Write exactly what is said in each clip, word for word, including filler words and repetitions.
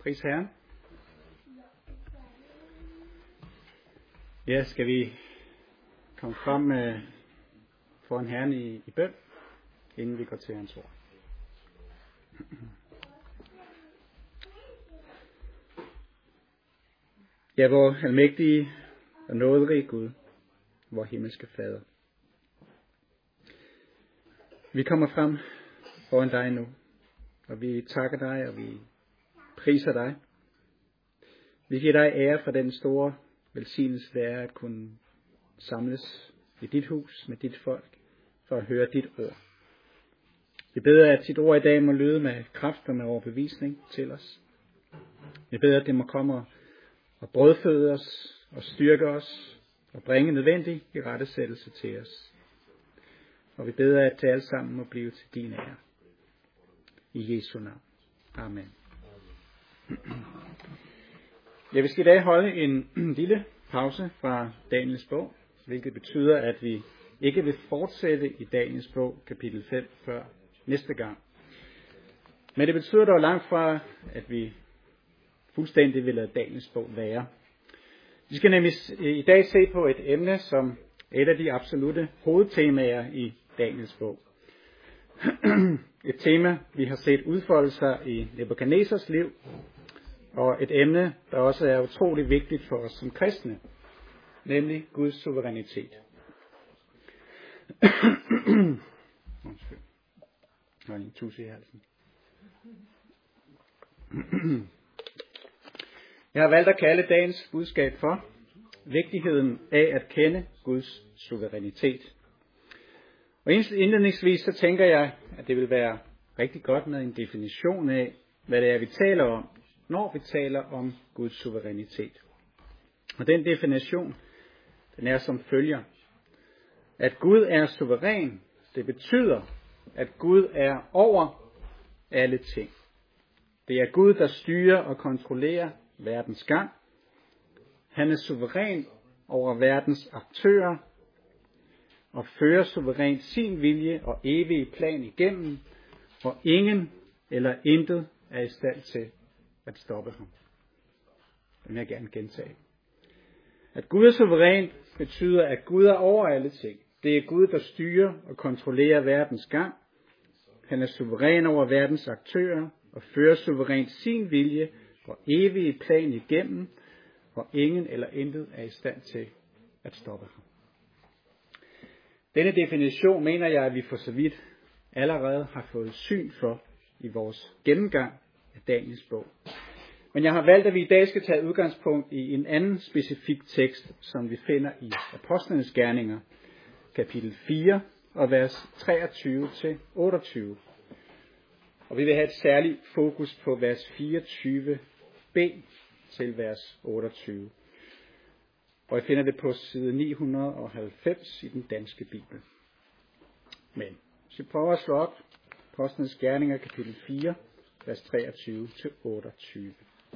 Pris Herren. Ja, skal vi komme frem øh, foran Herren i, i bøn, inden vi går til hans ord. Ja, vor almægtige og nåderige Gud, vor himmelske Fader. Vi kommer frem foran dig nu, og vi takker dig, og vi priser dig. Vi giver dig ære for den store velsignelse, det er at kunne samles i dit hus med dit folk, for at høre dit ord. Vi beder, at dit ord i dag må lyde med kraft og med overbevisning til os. Vi beder, at det må komme og brødføde os og styrke os og bringe nødvendig i rettesættelse til os. Og vi beder, at det alt sammen må blive til din ære. I Jesu navn. Amen. Jeg vil i dag holde en lille pause fra Daniels bog, hvilket betyder, at vi ikke vil fortsætte i Daniels bog, kapitel fem, før næste gang. Men det betyder dog langt fra, at vi fuldstændig vil lade Daniels bog være. Vi skal nemlig i dag se på et emne, som et af de absolutte hovedtemaer i Daniels bog. Et tema, vi har set udfolde sig i Nebukadnesars liv, og et emne, der også er utrolig vigtigt for os som kristne, nemlig Guds suverænitet. Undskyld. Jeg har en tusse i halsen. Jeg har valgt at kalde dagens budskab for vigtigheden af at kende Guds suverænitet. Og indledningsvis så tænker jeg, at det vil være rigtig godt med en definition af, hvad det er, vi taler om, når vi taler om Guds suverænitet. Og den definition, den er som følger. At Gud er suveræn, det betyder, at Gud er over alle ting. Det er Gud, der styrer og kontrollerer verdens gang. Han er suveræn over verdens aktører og fører suverænt sin vilje og evige plan igennem, og ingen eller intet er i stand til at stoppe ham. Det vil jeg gerne gentage. At Gud er suveræn betyder, at Gud er over alle ting. Det er Gud, der styrer og kontrollerer verdens gang. Han er suveræn over verdens aktører og fører suverænt sin vilje og evige plan igennem, og ingen eller intet er i stand til at stoppe ham. Denne definition mener jeg, at vi for så vidt allerede har fået syn for i vores gennemgang af Daniels bog. Men jeg har valgt, at vi i dag skal tage udgangspunkt i en anden specifik tekst, som vi finder i Apostlenes Gerninger, kapitel fire og vers treogtyve til otteogtyve. Og vi vil have et særligt fokus på vers fireogtyve b til vers otteogtyve. Og jeg finder det på side ni hundrede og halvfems i den danske bibel. Men hvis vi prøver at slå op, Apostlenes Gerninger, kapitel fire, vers treogtyve til otteogtyve.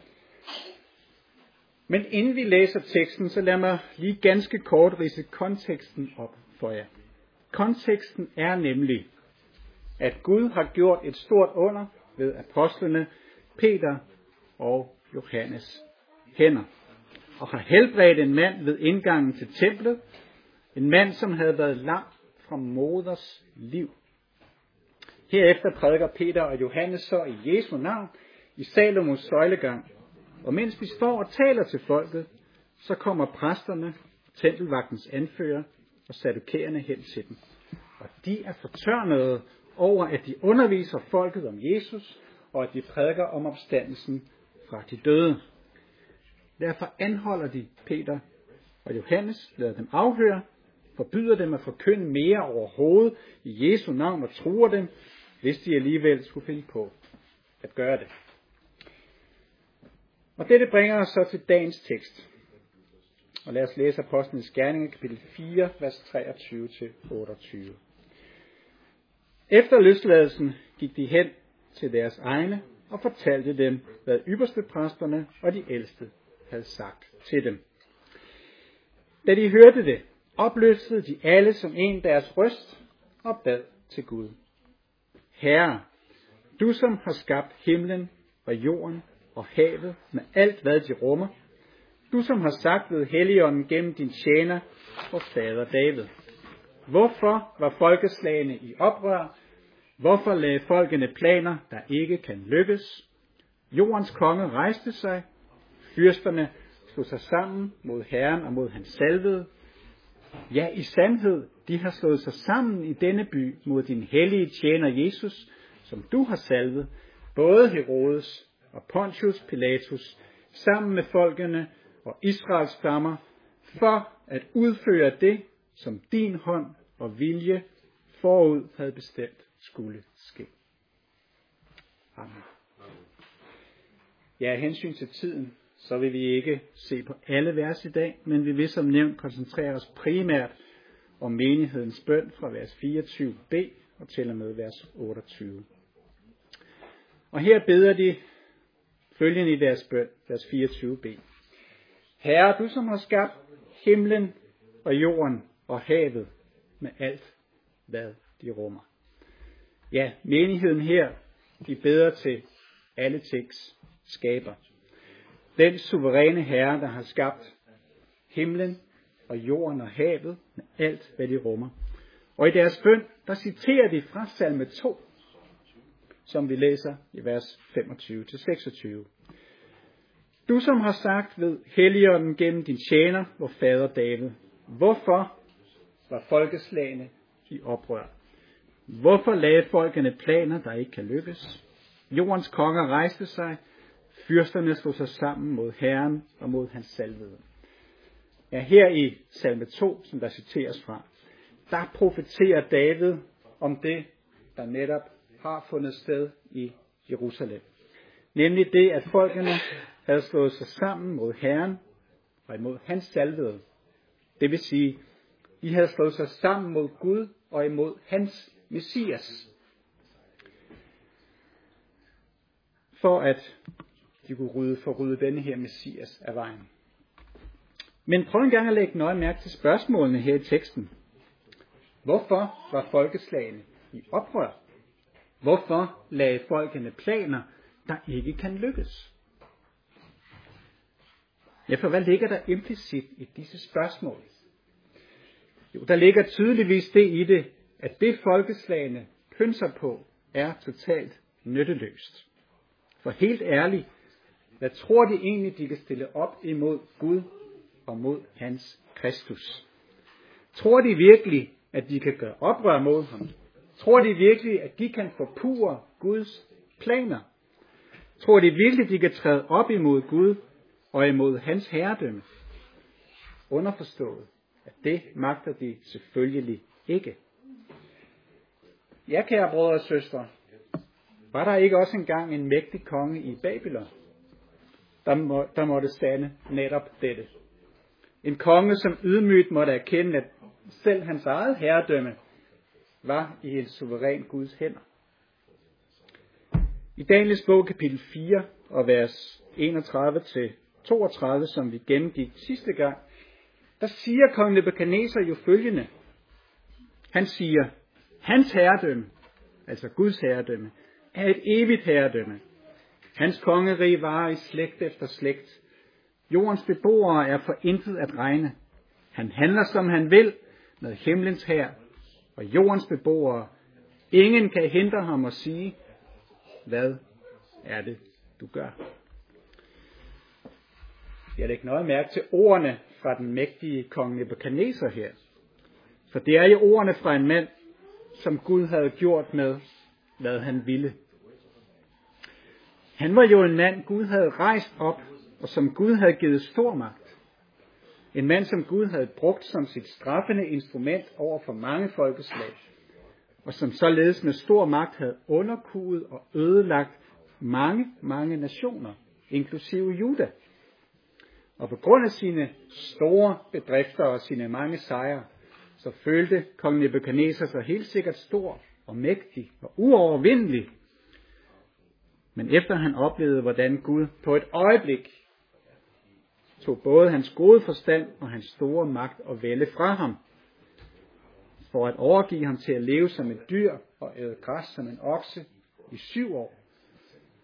Men inden vi læser teksten, så lad mig lige ganske kort ridse konteksten op for jer. Konteksten er nemlig, at Gud har gjort et stort under ved apostlene Peter og Johannes hænder, og har helbredt en mand ved indgangen til templet, en mand, som havde været langt fra moders liv. Herefter prædiker Peter og Johannes så i Jesu navn i Salomos søjlegang, og mens de står og taler til folket, så kommer præsterne, tempelvagtens anfører og saddukæerne hen til dem. Og de er fortørnede over, at de underviser folket om Jesus, og at de prædiker om opstandelsen fra de døde. Derfor anholder de Peter og Johannes, lader dem afhøre, forbyder dem at forkynde mere overhovedet i Jesu navn og truer dem, hvis de alligevel skulle finde på at gøre det. Og dette bringer os så til dagens tekst. Og lad os læse Apostlenes Gerninger, kapitel fire, vers treogtyve til otteogtyve. Efter løsladelsen gik de hen til deres egne og fortalte dem, hvad ypperstepræsterne og de ældste havde sagt til dem. Da de hørte det, opløftede de alle som en deres røst og bad til Gud. Herre, du som har skabt himlen og jorden og havet med alt, hvad de rummer. Du, som har sagt ved Helligånden gennem din tjener og fader David. Hvorfor var folkeslagene i oprør? Hvorfor lagde folkene planer, der ikke kan lykkes? Jordens konge rejste sig. Fyrsterne slog sig sammen mod Herren og mod hans salvede. Ja, i sandhed, de har slået sig sammen i denne by mod din hellige tjener Jesus, som du har salvet, både Herodes og Pontius Pilatus, sammen med folkene og Israels stammer, for at udføre det, som din hånd og vilje forud havde bestemt skulle ske. Amen. Ja, af hensyn til tiden, så vil vi ikke se på alle vers i dag, men vi vil som nævnt koncentrere os primært om menighedens bøn fra vers fireogtyve b og til og med vers otteogtyve. Og her beder de følgende i deres bøn, vers fireogtyve b. Herre, du som har skabt himlen og jorden og havet med alt, hvad de rummer. Ja, menigheden her, de beder til alle tings skaber. Den suveræne Herre, der har skabt himlen og jorden og havet med alt, hvad de rummer. Og i deres bøn, der citerer de fra salme to, som vi læser i vers femogtyve til seksogtyve. Du, som har sagt ved Helligånden gennem din tjener, vor fader David, hvorfor var folkeslagene i oprør? Hvorfor lagde folkene planer, der ikke kan lykkes? Jordens konger rejste sig, fyrsterne slog sig sammen mod Herren og mod hans salvede. Ja, her i salme to, som der citeres fra, der profeterer David om det, der netop har fundet sted i Jerusalem. Nemlig det, at folkene havde slået sig sammen mod Herren og imod hans salvede. Det vil sige, de havde slået sig sammen mod Gud og imod hans Messias. For at de kunne rydde, forrydde denne her Messias af vejen. Men prøv en gang at lægge nøje mærke til spørgsmålene her i teksten. Hvorfor var folkeslagene i oprør? Hvorfor lagde folkene planer, der ikke kan lykkes? Ja, for hvad ligger der implicit i disse spørgsmål? Jo, der ligger tydeligvis det i det, at det folkeslagene pynser på, er totalt nytteløst. For helt ærligt, hvad tror de egentlig, de kan stille op imod Gud og mod hans Kristus? Tror de virkelig, at de kan gøre oprør mod ham? Tror de virkelig, at de kan forpurre Guds planer? Tror de virkelig, de kan træde op imod Gud og imod hans herredømme? Underforstået, at det magter de selvfølgelig ikke. Ja, kære brødre og søstre, var der ikke også engang en mægtig konge i Babylon, der, må, der måtte stande netop dette? En konge, som ydmygt måtte erkende, at selv hans eget herredømme var i en suveræn Guds hænder. I Daniels bog kapitel fire og vers enogtredive til toogtredive, som vi gennemgik sidste gang, der siger kong Nebukadneser jo følgende. Han siger, hans herredømme, altså Guds herredømme, er et evigt herredømme. Hans kongerige varer i slægt efter slægt. Jordens beboere er for intet at regne. Han handler som han vil med himlens hær og jordens beboere. Ingen kan hindre ham og sige, hvad er det, du gør? Jeg lægger nøje mærke til ordene fra den mægtige kong Nebukadneser her. For det er jo ordene fra en mand, som Gud havde gjort med, hvad han ville. Han var jo en mand, Gud havde rejst op, og som Gud havde givet stor magt. En mand, som Gud havde brugt som sit straffende instrument over for mange folkeslag, og som således med stor magt havde underkuet og ødelagt mange, mange nationer, inklusive Juda. Og på grund af sine store bedrifter og sine mange sejre, så følte kong Nebukadneser sig helt sikkert stor og mægtig og uovervindelig. Men efter han oplevede, hvordan Gud på et øjeblik tog både hans gode forstand og hans store magt og vælde fra ham, for at overgive ham til at leve som et dyr og æde græs som en okse i syv år,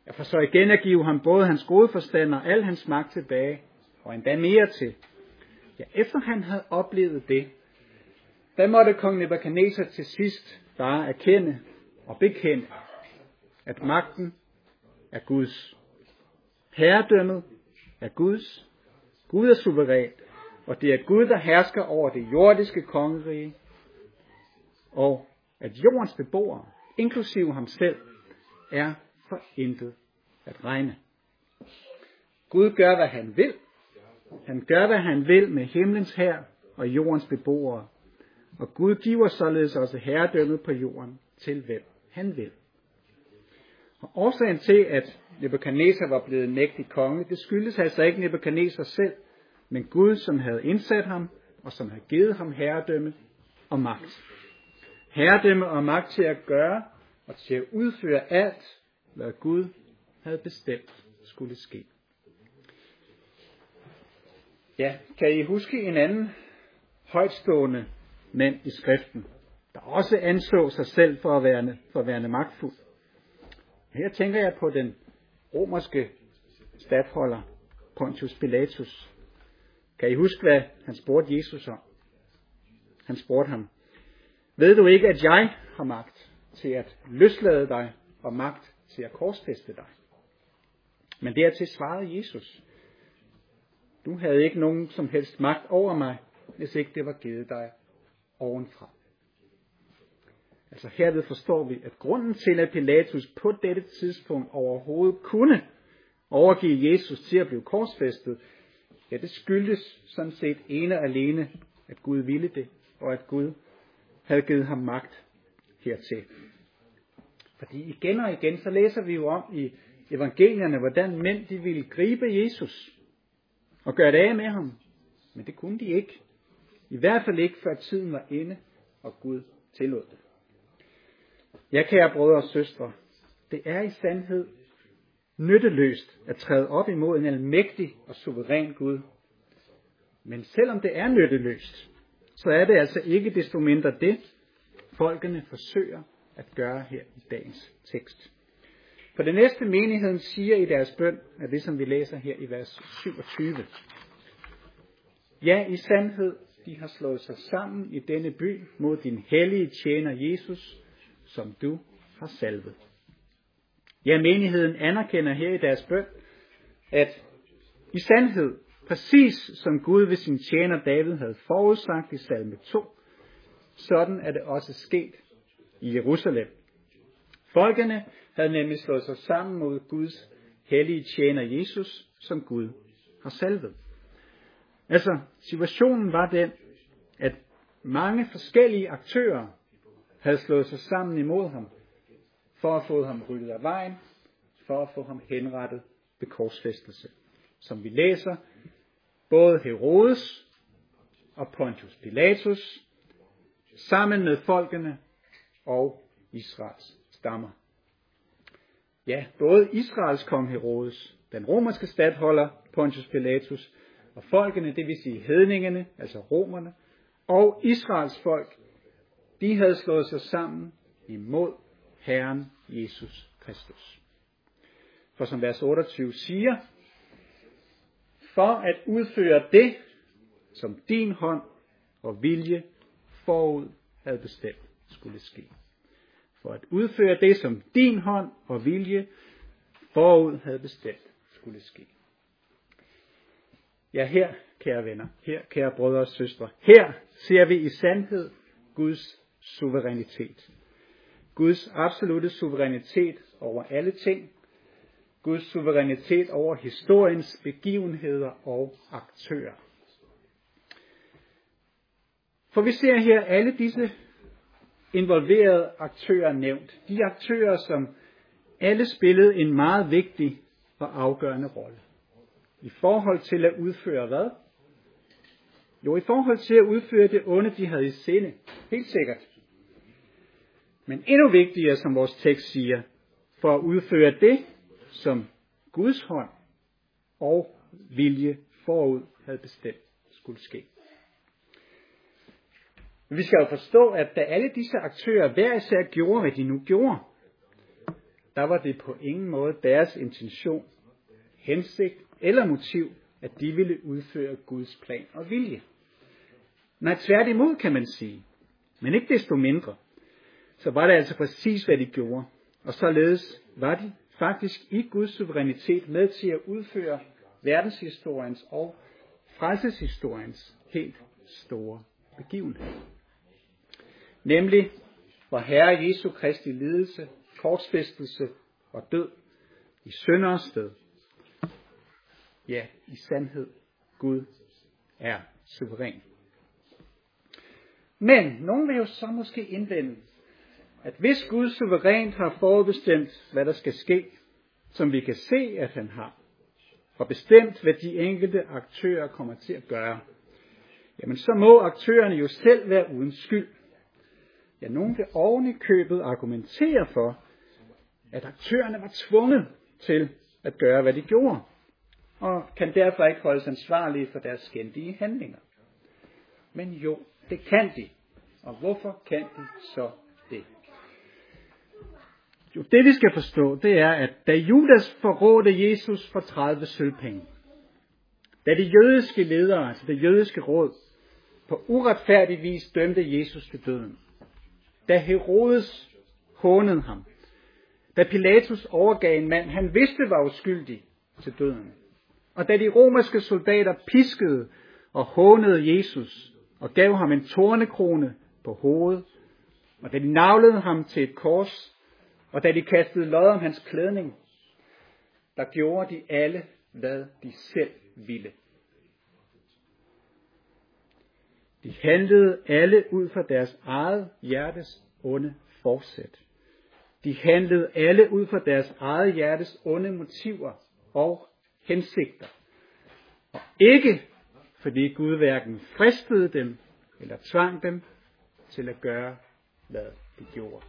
Ja, for så igen at give ham både hans gode forstand og al hans magt tilbage, og endda mere til. Ja, efter han havde oplevet det, der måtte kong Nebukadnesar til sidst bare erkende og bekende, at magten er Guds. Herredømmet er Guds. Gud er suveræn, og det er Gud, der hersker over det jordiske kongerige, og at jordens beboere, inklusive ham selv, er for intet at regne. Gud gør, hvad han vil. Han gør, hvad han vil med himlens hær og jordens beboere. Og Gud giver således også herredømmet på jorden til hvem han vil. Og årsagen til, at Nebukadnesar var blevet en mægtig konge, det skyldes altså ikke Nebukadnesar selv, men Gud, som havde indsat ham, og som havde givet ham herredømme og magt. Herredømme og magt til at gøre og til at udføre alt, hvad Gud havde bestemt skulle ske. Ja, kan I huske en anden højtstående mand i skriften, der også anså sig selv for at være, for at være magtfuld? Her tænker jeg på den romerske statholder Pontius Pilatus. Kan I huske, hvad han spurgte Jesus om? Han spurgte ham: ved du ikke, at jeg har magt til at løslade dig og magt til at korsfæste dig? Men dertil svarede Jesus: du havde ikke nogen som helst magt over mig, hvis ikke det var givet dig ovenfra. Altså herved forstår vi, at grunden til, at Pilatus på dette tidspunkt overhovedet kunne overgive Jesus til at blive korsfæstet, ja, det skyldes sådan set ene og alene, at Gud ville det, og at Gud havde givet ham magt hertil. Fordi igen og igen, så læser vi jo om i evangelierne, hvordan mænd de ville gribe Jesus og gøre det af med ham. Men det kunne de ikke. I hvert fald ikke, før tiden var inde, og Gud tillod det. Ja, kære brødre og søstre, det er i sandhed nytteløst at træde op imod en almægtig og suveræn Gud. Men selvom det er nytteløst, så er det altså ikke desto mindre det, folkene forsøger at gøre her i dagens tekst. For det næste menigheden siger i deres bøn, er det som vi læser her i vers syvogtyve. Ja, i sandhed, de har slået sig sammen i denne by mod din hellige tjener Jesus, som du har salvet. Ja, menigheden anerkender her i deres bøn, at i sandhed, præcis som Gud ved sin tjener David havde forudsagt i salme to, sådan er det også sket i Jerusalem. Folkene havde nemlig slået sig sammen mod Guds hellige tjener Jesus, som Gud har salvet. Altså, situationen var den, at mange forskellige aktører havde slået sig sammen imod ham, for at få ham ryddet af vejen, for at få ham henrettet ved korsfæstelse. Som vi læser, både Herodes og Pontius Pilatus, sammen med folkene og Israels stammer. Ja, både Israels kong Herodes, den romerske statholder Pontius Pilatus, og folkene, det vil sige hedningene, altså romerne, og Israels folk, de havde slået sig sammen imod Herren Jesus Kristus. For som vers otteogtyve siger, for at udføre det, som din hånd og vilje forud havde bestemt skulle ske. For at udføre det, som din hånd og vilje forud havde bestemt skulle ske. Ja, her, kære venner, her, kære brødre og søstre, her ser vi i sandhed Guds suverænitet. Guds absolutte suverænitet over alle ting. Guds suverænitet over historiens begivenheder og aktører. For vi ser her alle disse involverede aktører nævnt. De aktører, som alle spillede en meget vigtig og afgørende rolle. I forhold til at udføre hvad? Jo, i forhold til at udføre det onde, de havde i sinde. Helt sikkert. Men endnu vigtigere, som vores tekst siger, for at udføre det, som Guds hånd og vilje forud havde bestemt skulle ske. Vi skal jo forstå, at da alle disse aktører hver især gjorde, hvad de nu gjorde, der var det på ingen måde deres intention, hensigt eller motiv, at de ville udføre Guds plan og vilje. Nej, tværtimod kan man sige. Men ikke desto mindre, så var det altså præcis, hvad de gjorde. Og således var de faktisk i Guds suverænitet med til at udføre verdenshistoriens og frelseshistoriens helt store begivenhed. Nemlig vor Herre Jesu Kristi lidelse, korsfæstelse og død i synders sted. Ja, i sandhed, Gud er suveræn. Men nogen vil jo så måske indvende, at hvis Gud suverænt har forudbestemt, hvad der skal ske, som vi kan se, at han har, og bestemt, hvad de enkelte aktører kommer til at gøre, jamen så må aktørerne jo selv være uden skyld. Ja, nogen vil oven i købet argumentere for, at aktørerne var tvunget til at gøre, hvad de gjorde, og kan derfor ikke holdes ansvarlige for deres skændige handlinger. Men jo, det kan de. Og hvorfor kan de så det? Jo, det vi skal forstå, det er, at da Judas forrådte Jesus for tredive sølvpenge, da de jødiske ledere, altså det jødiske råd, på uretfærdig vis dømte Jesus til døden, da Herodes hånede ham, da Pilatus overgav en mand, han vidste var uskyldig, til døden, og da de romerske soldater piskede og hånede Jesus og gav ham en tornekrone på hovedet, og da de naglede ham til et kors, og da de kastede lod om hans klædning, der gjorde de alle, hvad de selv ville. De handlede alle ud fra deres eget hjertes onde forsæt. De handlede alle ud fra deres eget hjertes onde motiver og hensigter. Og ikke fordi Gud hverken fristede dem eller tvang dem til at gøre, hvad de gjorde.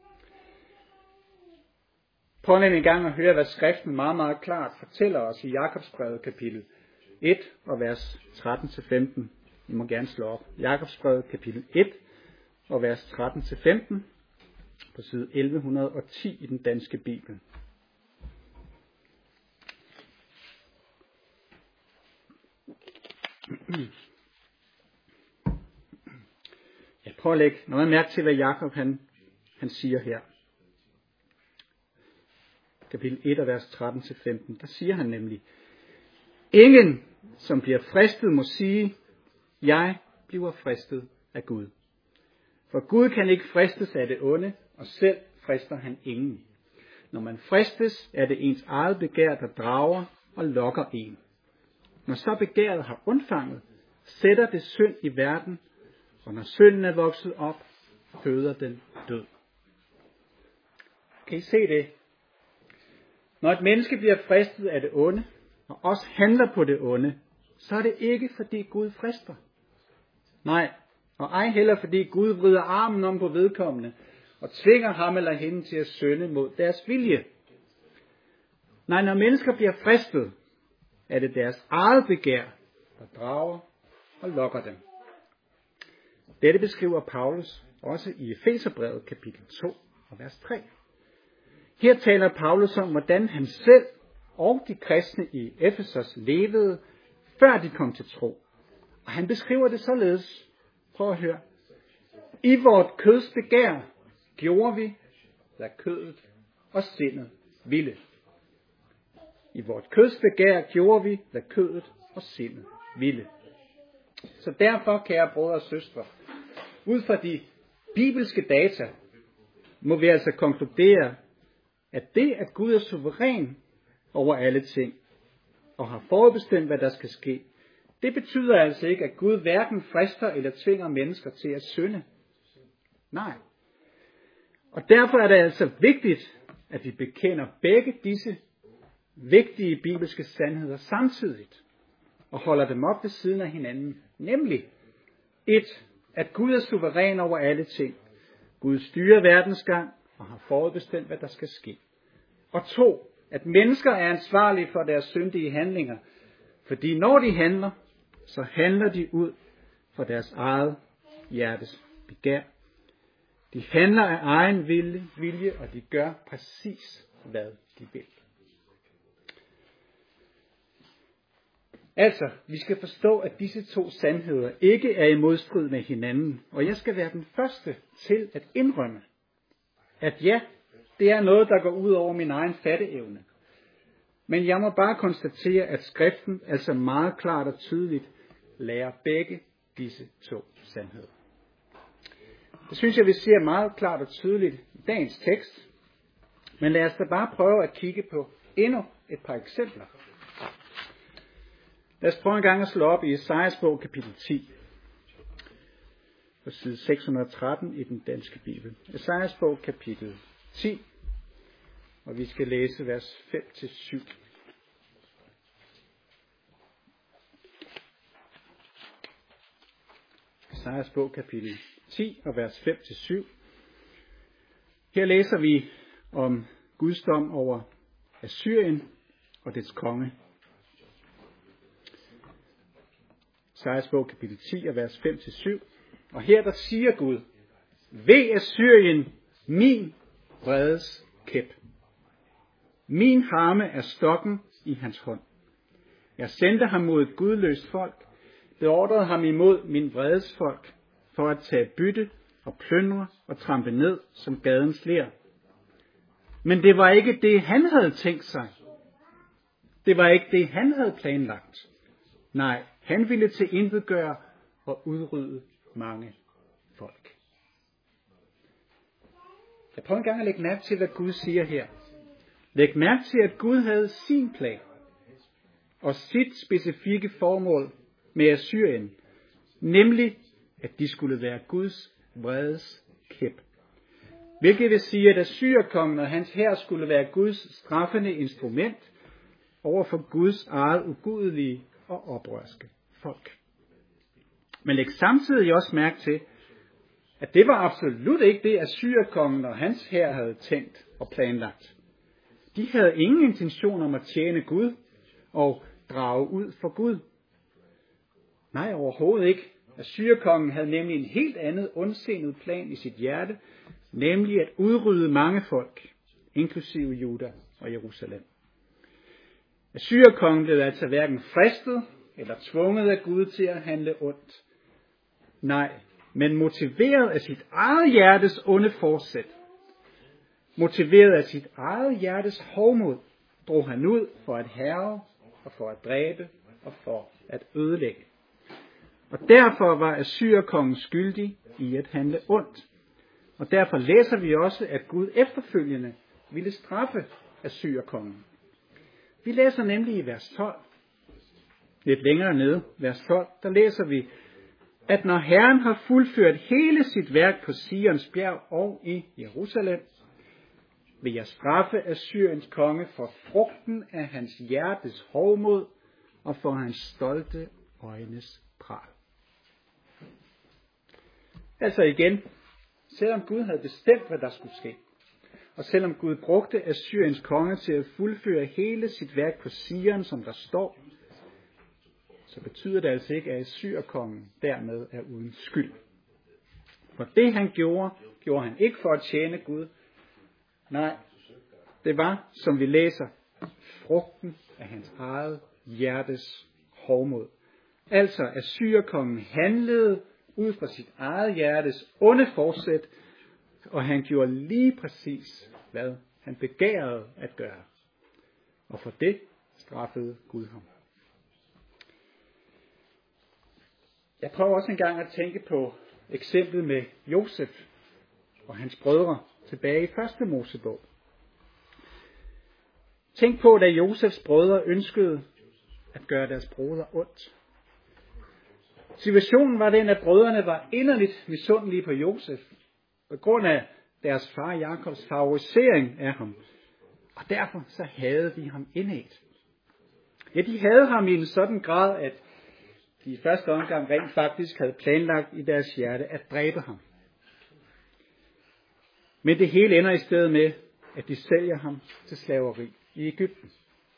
Prøv en gang at høre, hvad skriften meget, meget klart fortæller os i Jakobsbrevet kapitel et og vers tretten til femten. I må gerne slå op. Jakobsbrevet kapitel et og vers tretten til femten på side elleve ti i den danske bibel. Jeg prøver at lægge noget mærke til, hvad Jakob han, han siger her. Kapitel et og vers tretten til femten. Der siger han nemlig: ingen, som bliver fristet, må sige, jeg bliver fristet af Gud. For Gud kan ikke fristes af det onde, og selv frister han ingen. Når man fristes, er det ens eget begær, der drager og lokker en. Når så begæret har undfanget, sætter det synd i verden, og når synden er vokset op, føder den død. Kan I se det? Når et menneske bliver fristet af det onde, og også handler på det onde, så er det ikke fordi Gud frister. Nej, og ej heller fordi Gud vrider armen om på vedkommende, og tvinger ham eller hende til at synde mod deres vilje. Nej, når mennesker bliver fristet, er det deres eget begær, der drager og lokker dem. Dette beskriver Paulus også i Efeserbrevet kapitel to og vers tre. Her taler Paulus om, hvordan han selv og de kristne i Efesos levede, før de kom til tro. Og han beskriver det således. Prøv at høre. I vort køds begær gjorde vi, hvad kødet og sindet ville. I vort køds begær gjorde vi, hvad kødet og sindet ville. Så derfor, kære brødre og søstre, ud fra de bibelske data, må vi altså konkludere, at det, at Gud er suveræn over alle ting, og har forudbestemt, hvad der skal ske, det betyder altså ikke, at Gud hverken frister eller tvinger mennesker til at synde. Nej. Og derfor er det altså vigtigt, at vi bekender begge disse vigtige bibelske sandheder samtidigt, og holder dem op ved siden af hinanden. Nemlig, et, at Gud er suveræn over alle ting. Gud styrer verdens gang og har forudbestemt, hvad der skal ske. Og to, at mennesker er ansvarlige for deres syndige handlinger, fordi når de handler, så handler de ud fra deres eget hjertes begær. De handler af egen vilje, vilje, og de gør præcis, hvad de vil. Altså, vi skal forstå, at disse to sandheder ikke er i modstrid med hinanden, og jeg skal være den første til at indrømme, at ja, det er noget, der går ud over min egen fatteevne. Men jeg må bare konstatere, at skriften altså meget klart og tydeligt lærer begge disse to sandheder. Det synes jeg, vi ser meget klart og tydeligt i dagens tekst. Men lad os da bare prøve at kigge på endnu et par eksempler. Lad os prøve en gang at slå op i Esajas bog kapitel ti. På side seks hundrede og tretten i den danske bibel. Esajas bog kapitel ti. Og vi skal læse vers fem til syv. Esajas bog kapitel ti og vers fem til syv. Her læser vi om Guds dom over Assyrien og dets konge. Esajas bog kapitel ti og vers fem til syv. Og her der siger Gud: Ve Assyrien, min vredes kæp. Min harme er stokken i hans hånd. Jeg sendte ham mod et gudløst folk, beordrede ham imod min vredes folk, for at tage bytte og plyndre og trampe ned som gadens ler. Men det var ikke det, han havde tænkt sig. Det var ikke det, han havde planlagt. Nej, han ville til intet gøre og udrydde mange folk. Jeg prøver en gang at lægge mærke til, hvad Gud siger her. Læg mærke til, at Gud havde sin plan og sit specifikke formål med Assyrien, nemlig at de skulle være Guds vredes kæp. Hvilket vil sige, at Assyrkongen og hans hær skulle være Guds straffende instrument over for Guds eget ugudelige og oprørske folk. Men læg samtidig også mærke til, at det var absolut ikke det, Assyrkongen og hans hær havde tænkt og planlagt. De havde ingen intention om at tjene Gud og drage ud for Gud. Nej, overhovedet ikke. Assyrkongen havde nemlig en helt andet ondsindet plan i sit hjerte, nemlig at udrydde mange folk, inklusive Juda og Jerusalem. Assyrkongen blev altså hverken fristet eller tvunget af Gud til at handle ondt. Nej, men motiveret af sit eget hjertes onde forsæt, motiveret af sit eget hjertes hovmod, drog han ud for at hærge og for at dræbe og for at ødelægge. Og derfor var Assyrkongen skyldig i at handle ondt. Og derfor læser vi også, at Gud efterfølgende ville straffe Assyrkongen. Vi læser nemlig i vers tolv, lidt længere nede, vers tolv, der læser vi, at når Herren har fuldført hele sit værk på Sions bjerg og i Jerusalem, vil jeg straffe Assyriens konge for frugten af hans hjertes hovmod og for hans stolte øjnes pral. Altså igen, selvom Gud havde bestemt, hvad der skulle ske, og selvom Gud brugte Assyriens konge til at fuldføre hele sit værk på Sion, som der står, så betyder det altså ikke, at Assyrkongen dermed er uden skyld. For det han gjorde, gjorde han ikke for at tjene Gud. Nej, det var, som vi læser, frugten af hans eget hjertes hovmod. Altså, Assyrkongen handlede ud fra sit eget hjertes onde forsæt, og han gjorde lige præcis, hvad han begærede at gøre. Og for det straffede Gud ham. Jeg prøver også en gang at tænke på eksemplet med Josef og hans brødre tilbage i første Mosebog. Tænk på, da Josefs brødre ønskede at gøre deres broder ondt. Situationen var den, at brødrene var inderligt misundelige på Josef, på grund af deres far Jakobs favorisering af ham. Og derfor så havde de ham indædt. Ja, de havde ham i en sådan grad, at de i første omgang rent faktisk havde planlagt i deres hjerte at dræbe ham. Men det hele ender i stedet med, at de sælger ham til slaveri i Egypten.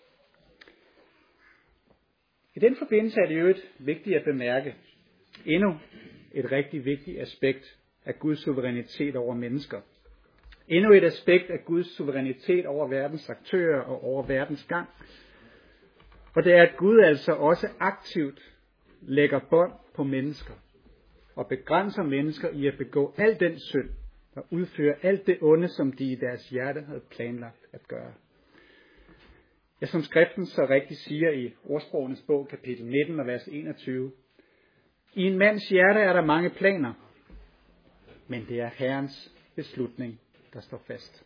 I den forbindelse er det jo et vigtigt at bemærke endnu et rigtig vigtigt aspekt af Guds suverænitet over mennesker. Endnu et aspekt af Guds suverænitet over verdens aktører og over verdens gang. Og det er, at Gud altså også aktivt lægger bånd på mennesker og begrænser mennesker i at begå al den synd og udføre alt det onde, som de i deres hjerte havde planlagt at gøre. Ja, som skriften så rigtigt siger i Ordsprogenes bog, kapitel nitten og vers enogtyve. I en mands hjerte er der mange planer, men det er Herrens beslutning, der står fast.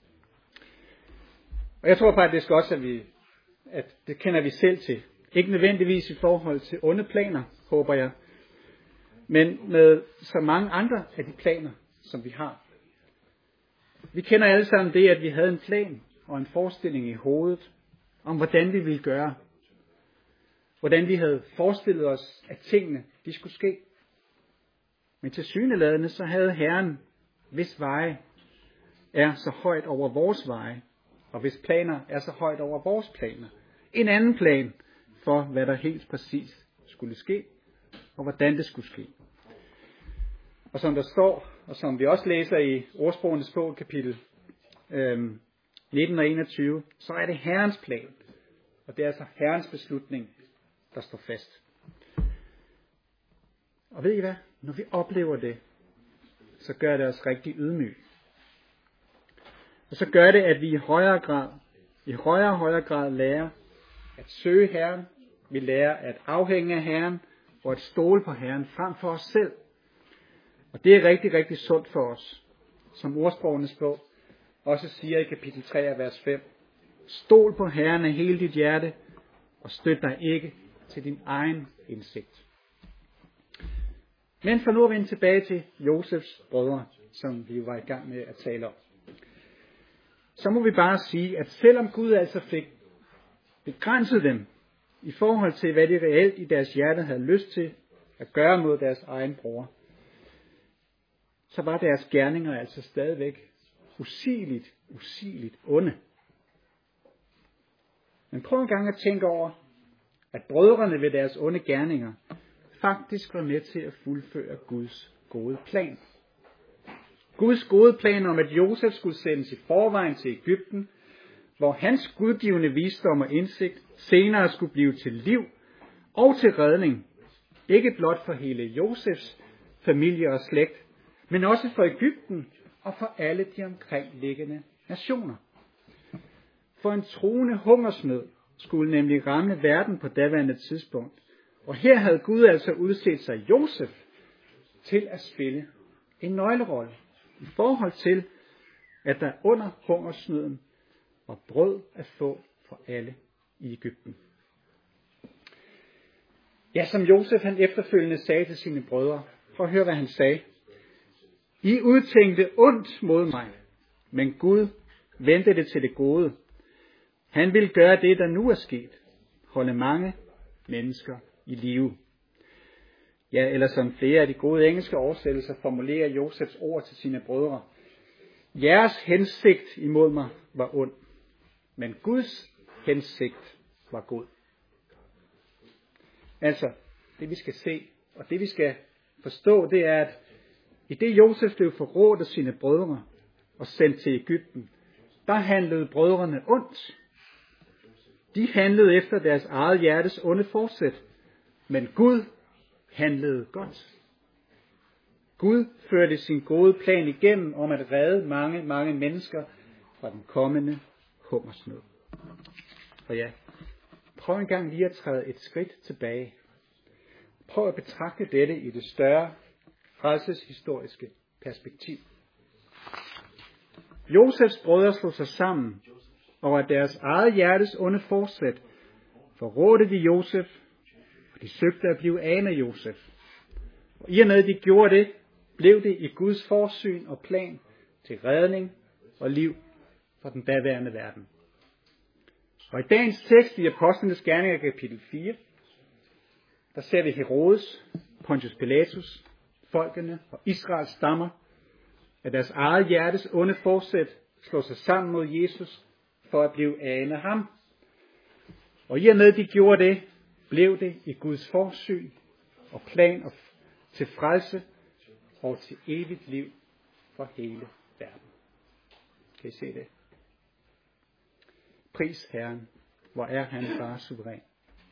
Og jeg tror faktisk også, at, vi, at det kender vi selv til. Ikke nødvendigvis i forhold til onde planer, håber jeg, men med så mange andre af de planer, som vi har. Vi kender alle sammen det, at vi havde en plan og en forestilling i hovedet, om hvordan vi ville gøre. Hvordan vi havde forestillet os, at tingene de skulle ske. Men tilsyneladende så havde Herren, hvis veje er så højt over vores veje, og hvis planer er så højt over vores planer, en anden plan for, hvad der helt præcis skulle ske, og hvordan det skulle ske. Og som der står, og som vi også læser i Ordsprogenes bog, kapitel øhm, nitten og enogtyve, så er det Herrens plan, og det er altså Herrens beslutning, der står fast. Og ved I hvad? Når vi oplever det, så gør det os rigtig ydmyge. Og så gør det, at vi i højere grad, i højere og højere grad lærer at søge Herren. Vi lærer at afhænge af Herren, og at stole på Herren frem for os selv. Og det er rigtig, rigtig sundt for os, som Ordsprogenes bog også siger i kapitel tre, vers fem. Stol på Herren af hele dit hjerte, og støt dig ikke til din egen indsigt. Men for nu at vende tilbage til Josefs brødre, som vi var i gang med at tale om. Så må vi bare sige, at selvom Gud altså fik begrænset dem i forhold til, hvad de reelt i deres hjerte havde lyst til at gøre mod deres egen bror, så var deres gerninger altså stadigvæk usigeligt, usigeligt onde. Men prøv en gang at tænke over, at brødrene ved deres onde gerninger faktisk var med til at fuldføre Guds gode plan. Guds gode plan om, at Josef skulle sendes i forvejen til Egypten, hvor hans gudgivende visdom og indsigt senere skulle blive til liv og til redning, ikke blot for hele Josefs familie og slægt, men også for Egypten og for alle de omkringliggende nationer. For en truende hungersnød skulle nemlig ramme verden på daværende tidspunkt, og her havde Gud altså udset sig Josef til at spille en nøglerolle i forhold til, at der under hungersnøden var brød at få for alle i Egypten. Ja, som Josef han efterfølgende sagde til sine brødre, prøv at høre, hvad han sagde. I udtænkte ondt mod mig, men Gud vendte det til det gode. Han vil gøre det, der nu er sket, holde mange mennesker i live. Ja, eller som flere af de gode engelske oversættelser formulerer Josefs ord til sine brødre. Jeres hensigt imod mig var ond, men Guds hensigt var god. Altså, det vi skal se, og det vi skal forstå, det er, at i det Josef blev forrådt af sine brødre og sendt til Egypten, der handlede brødrene ondt. De handlede efter deres eget hjertes onde forsæt, men Gud handlede godt. Gud førte sin gode plan igennem om at redde mange, mange mennesker fra den kommende hungersnød. Og ja, prøv en gang lige at træde et skridt tilbage. Prøv at betragte dette i det større frelseshistoriske perspektiv. Josefs brødre slog sig sammen, og af deres eget hjertes onde forsæt forrådte de Josef, og de søgte at blive af med Josef. Og i og med at de gjorde det, blev det i Guds forsyn og plan til redning og liv for den daværende verden. Og i dagens tekst i Apostlenes Gerninger kapitel fire, der ser vi Herodes, Pontius Pilatus, folkene og Israels stammer, at deres eget hjertes onde forsæt slår sig sammen mod Jesus for at blive af med ham. Og i og med at de gjorde det, blev det i Guds forsyn og plan til frelse og til evigt liv for hele verden. Kan I se det? Pris Herren, hvor er han bare suveræn.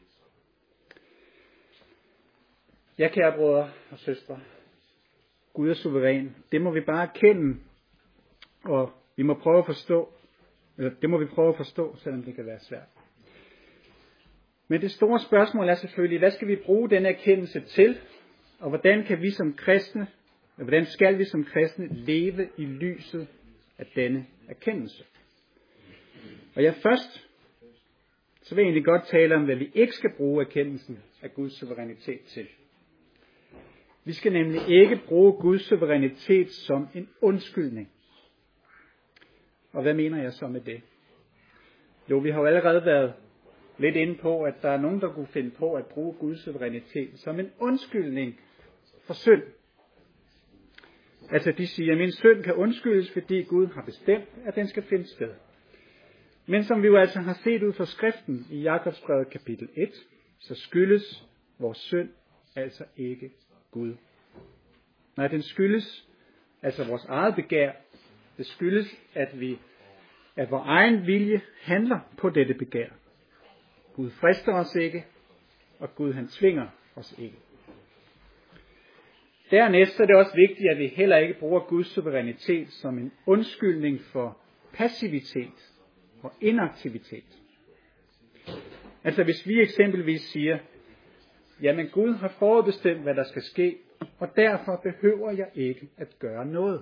Ja, kære brødre og søstre, Gud er suveræn. Det må vi bare erkende, og vi må prøve at forstå, eller det må vi prøve at forstå, selvom det kan være svært. Men det store spørgsmål er selvfølgelig, hvad skal vi bruge den erkendelse til, og hvordan kan vi som kristne, og hvordan skal vi som kristne leve i lyset af denne erkendelse? Og jeg først, så vil jeg egentlig godt tale om, hvad vi ikke skal bruge erkendelsen af Guds suverænitet til. Vi skal nemlig ikke bruge Guds suverænitet som en undskyldning. Og hvad mener jeg så med det? Jo, vi har jo allerede været lidt inde på, at der er nogen, der kunne finde på at bruge Guds suverænitet som en undskyldning for synd. Altså de siger, at min synd kan undskyldes, fordi Gud har bestemt, at den skal finde sted. Men som vi jo altså har set ud fra skriften i Jakobsbrevet kapitel et, så skyldes vores synd altså ikke Gud. Nej, den skyldes altså vores eget begær. Det skyldes, at vi af vores egen vilje handler på dette begær. Gud frister os ikke, og Gud han tvinger os ikke. Dernæst er det også vigtigt, at vi heller ikke bruger Guds suverænitet som en undskyldning for passivitet og inaktivitet. Altså hvis vi eksempelvis siger, jamen Gud har forudbestemt, hvad der skal ske, og derfor behøver jeg ikke at gøre noget.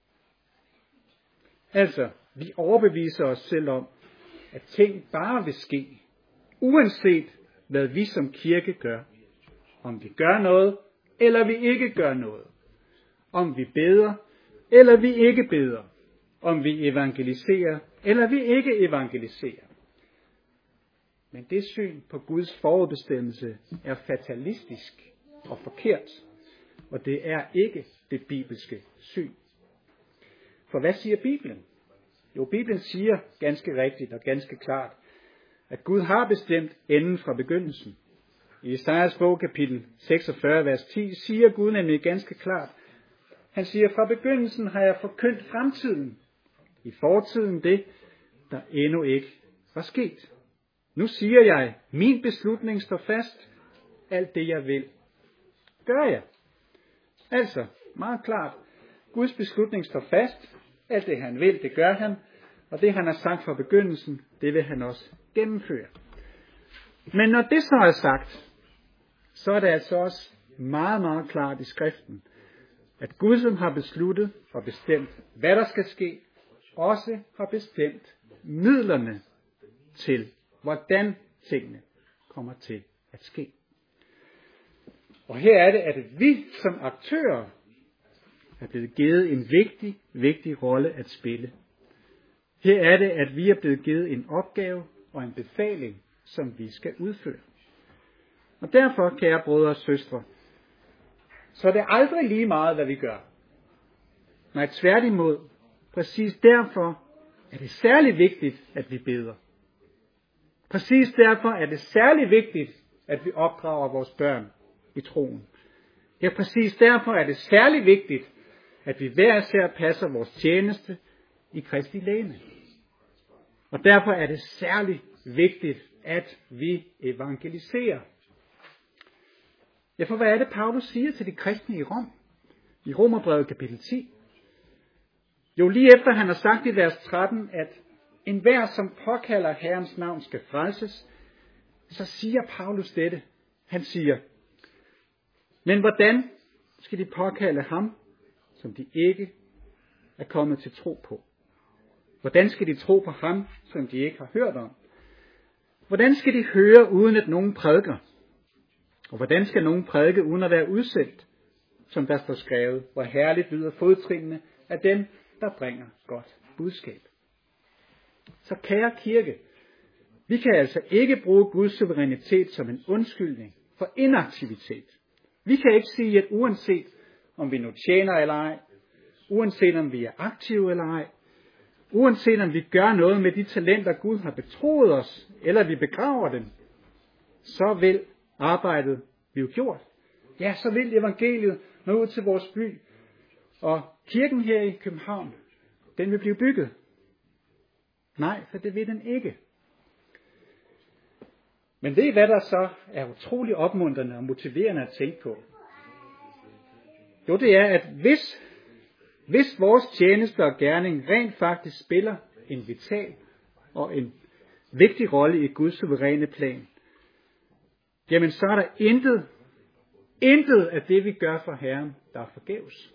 Altså, vi overbeviser os selv om, at ting bare vil ske, uanset hvad vi som kirke gør. Om vi gør noget, eller vi ikke gør noget. Om vi beder, eller vi ikke beder. Om vi evangeliserer, eller vi ikke evangeliserer. Men det syn på Guds forudbestemmelse er fatalistisk og forkert, og det er ikke det bibelske syn. For hvad siger Bibelen? Jo, Bibelen siger ganske rigtigt og ganske klart, at Gud har bestemt enden fra begyndelsen. I Esajas bog kapitel seksogfyrre, vers ti, siger Gud nemlig ganske klart. Han siger, fra begyndelsen har jeg forkyndt fremtiden. I fortiden det, der endnu ikke var sket. Nu siger jeg, min beslutning står fast. Alt det jeg vil, gør jeg. Altså, meget klart, Guds beslutning står fast. Alt det han vil, det gør han. Og det han har sagt fra begyndelsen, det vil han også gennemføre. Men når det så er sagt, så er det altså også meget, meget klart i skriften, at Gud, som har besluttet og bestemt, hvad der skal ske, også har bestemt midlerne til, hvordan tingene kommer til at ske. Og her er det, at vi som aktører er blevet givet en vigtig, vigtig rolle at spille. Her er det, at vi er blevet givet en opgave og en befaling, som vi skal udføre. Og derfor, kære brødre og søstre, så er det aldrig lige meget, hvad vi gør. Nej, tværtimod, præcis derfor er det særlig vigtigt, at vi beder. Præcis derfor er det særlig vigtigt, at vi opdrager vores børn i troen. Ja, præcis derfor er det særlig vigtigt, at vi hver især passer vores tjeneste i Kristi legeme. Og derfor er det særlig vigtigt, at vi evangeliserer. Ja, for hvad er det, Paulus siger til de kristne i Rom? I Romerbrevet kapitel ti. Jo, lige efter han har sagt i vers tretten, at enhver, som påkalder Herrens navn, skal frelses, så siger Paulus dette. Han siger, men hvordan skal de påkalde ham, som de ikke er kommet til tro på? Hvordan skal de tro på ham, som de ikke har hørt om? Hvordan skal de høre, uden at nogen prædiker? Og hvordan skal nogen prædike, uden at være udsendt, som der står skrevet, hvor herligt lyder fodtrinene af dem, der bringer godt budskab? Så kære kirke, vi kan altså ikke bruge Guds suverænitet som en undskyldning for inaktivitet. Vi kan ikke sige, at uanset om vi nu tjener eller ej, uanset om vi er aktive eller ej, uanset om vi gør noget med de talenter, Gud har betroet os, eller vi begraver dem, så vil arbejdet blive gjort. Ja, så vil evangeliet nå ud til vores by. Og kirken her i København, den vil blive bygget. Nej, for det vil den ikke. Men ved I, hvad der så er utrolig opmuntrende og motiverende at tænke på? Jo, det er, at hvis, hvis vores tjeneste og gerning rent faktisk spiller en vital og en vigtig rolle i Guds suveræne plan, jamen så er der intet, intet af det, vi gør for Herren, der er forgæves.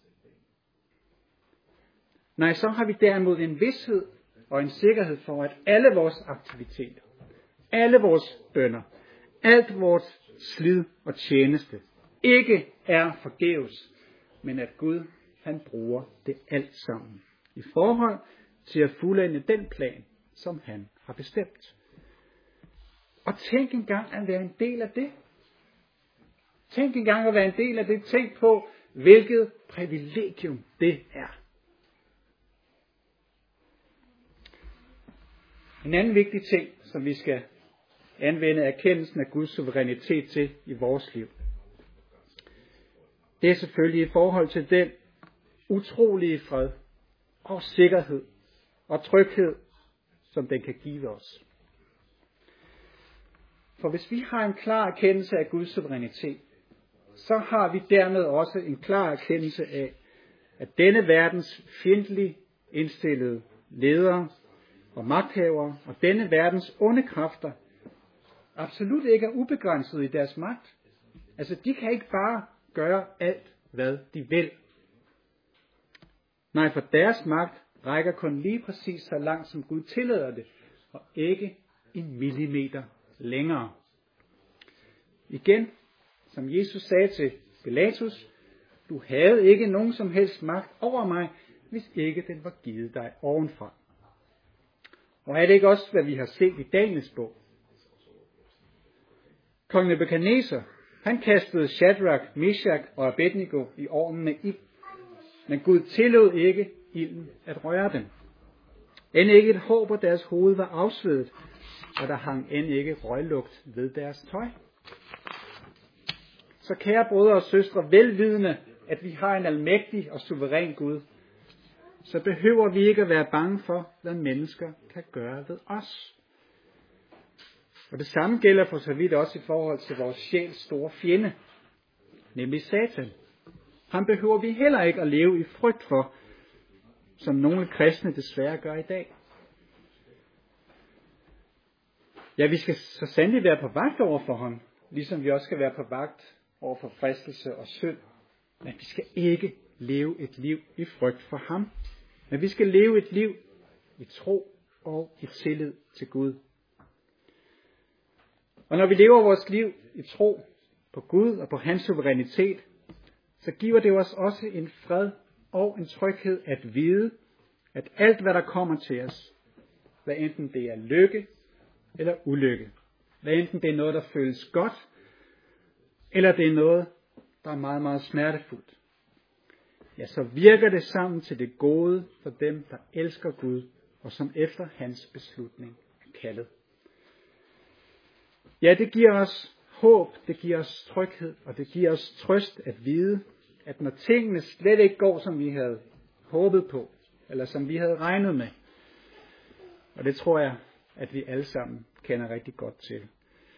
Nej, så har vi derimod en vished og en sikkerhed for, at alle vores aktiviteter, alle vores bønner, alt vores slid og tjeneste, ikke er forgæves, men at Gud, han bruger det alt sammen i forhold til at fuldende den plan, som han har bestemt. Og tænk engang at være en del af det. Tænk engang at være en del af det. Tænk på, hvilket privilegium det er. En anden vigtig ting, som vi skal anvende erkendelsen af Guds suverænitet til i vores liv, det er selvfølgelig i forhold til den utrolige fred og sikkerhed og tryghed, som den kan give os. For hvis vi har en klar erkendelse af Guds suverænitet, så har vi dermed også en klar erkendelse af, at denne verdens fjendtligt indstillede ledere og magthavere og denne verdens onde kræfter absolut ikke er ubegrænset i deres magt. Altså, de kan ikke bare gøre alt, hvad de vil. Nej, for deres magt rækker kun lige præcis så langt, som Gud tillader det, og ikke en millimeter længere. Igen, som Jesus sagde til Pilatus, du havde ikke nogen som helst magt over mig, hvis ikke den var givet dig ovenfra. Og er det ikke også, hvad vi har set i Daniels bog? Kong Nebukadneser, han kastede Shadrach, Meshach og Abednego i ovnen med ild, men Gud tillod ikke ilden at røre dem. End ikke et hår på deres hoved var afsvedet, og der hang end ikke røglugt ved deres tøj. Så kære brødre og søstre, velvidende, at vi har en almægtig og suveræn Gud, så behøver vi ikke at være bange for, hvad mennesker kan gøre ved os. Og det samme gælder for så vidt også i forhold til vores sjæls store fjende, nemlig Satan. Han behøver vi heller ikke at leve i frygt for, som nogle kristne desværre gør i dag. Ja, vi skal så sandelig være på vagt over for ham, ligesom vi også skal være på vagt over for fristelse og synd. Men vi skal ikke leve et liv i frygt for ham. Men vi skal leve et liv i tro og i tillid til Gud. Og når vi lever vores liv i tro på Gud og på hans suverænitet, så giver det os også en fred og en tryghed at vide, at alt hvad der kommer til os, hvad enten det er lykke eller ulykke, hvad enten det er noget der føles godt, eller det er noget der er meget, meget smertefuldt, ja, så virker det sammen til det gode for dem, der elsker Gud, og som efter hans beslutning er kaldet. Ja, det giver os håb, det giver os tryghed, og det giver os trøst at vide, at når tingene slet ikke går, som vi havde håbet på, eller som vi havde regnet med, og det tror jeg, at vi alle sammen kender rigtig godt til,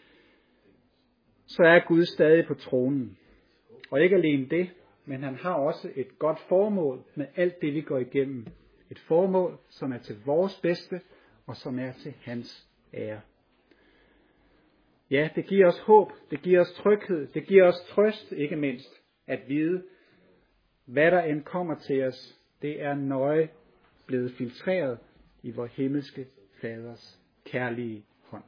så er Gud stadig på tronen. Og ikke alene det, men han har også et godt formål med alt det, vi går igennem. Et formål, som er til vores bedste, og som er til hans ære. Ja, det giver os håb, det giver os tryghed, det giver os trøst, ikke mindst, at vide, hvad der end kommer til os, det er nøje blevet filtreret i vor himmelske faders kærlige hånd.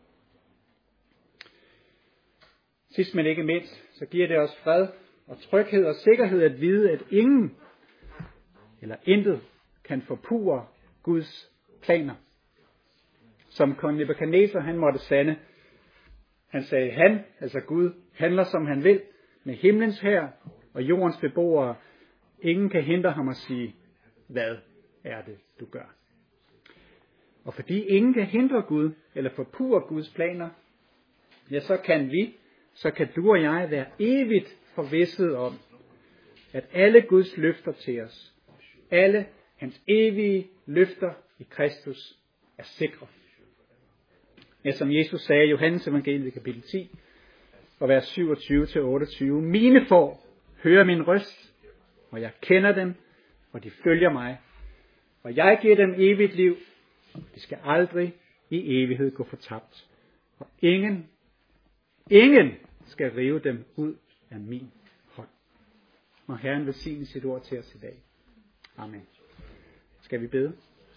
Sidst men ikke mindst, så giver det os fred og tryghed og sikkerhed at vide, at ingen eller intet kan forpurre Guds planer. Som kong Nebukadneser, han måtte sande. Han sagde, han, altså Gud, handler som han vil, med himlens hær og jordens beboere. Ingen kan hindre ham at sige, hvad er det, du gør? Og fordi ingen kan hindre Gud, eller forpurre Guds planer, ja, så kan vi, så kan du og jeg være evigt forvisset om, at alle Guds løfter til os, alle hans evige løfter i Kristus, er sikre. Ja, som Jesus sagde i Johannes evangeliet kapitel ti, og vers syvogtyve til otteogtyve. Mine får hører min røst, og jeg kender dem, og de følger mig. Og jeg giver dem evigt liv. De skal aldrig i evighed gå fortabt. Og ingen, ingen skal rive dem ud af min hånd. Og Herren velsigne sit ord til os i dag. Amen. Skal vi bede?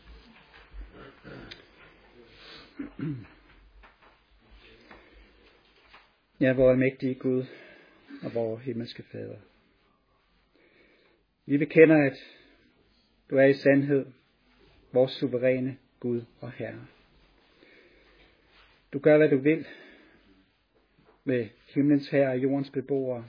Ja, vor mægtige Gud og vor himmelske Fader. Vi bekender, at du er i sandhed vores suveræne Gud og Herre. Du gør, hvad du vil med himlens herre og jordens beboere,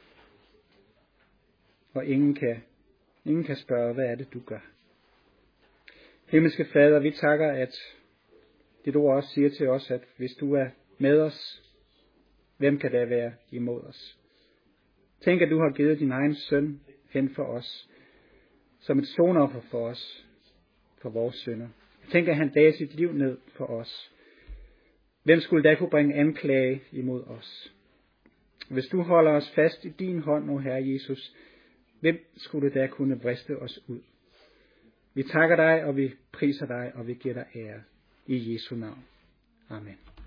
og ingen kan, ingen kan spørge, hvad er det, du gør. Himmelske Fader, vi takker, at dit ord også siger til os, at hvis du er med os, hvem kan der være imod os? Tænk, at du har givet din egen søn hen for os, som et sonoffer for os, for vores synder. Tænk, at han lagde sit liv ned for os. Hvem skulle da kunne bringe anklage imod os? Hvis du holder os fast i din hånd, nu Herre Jesus, hvem skulle da kunne vriste os ud? Vi takker dig, og vi priser dig, og vi giver dig ære. I Jesu navn. Amen.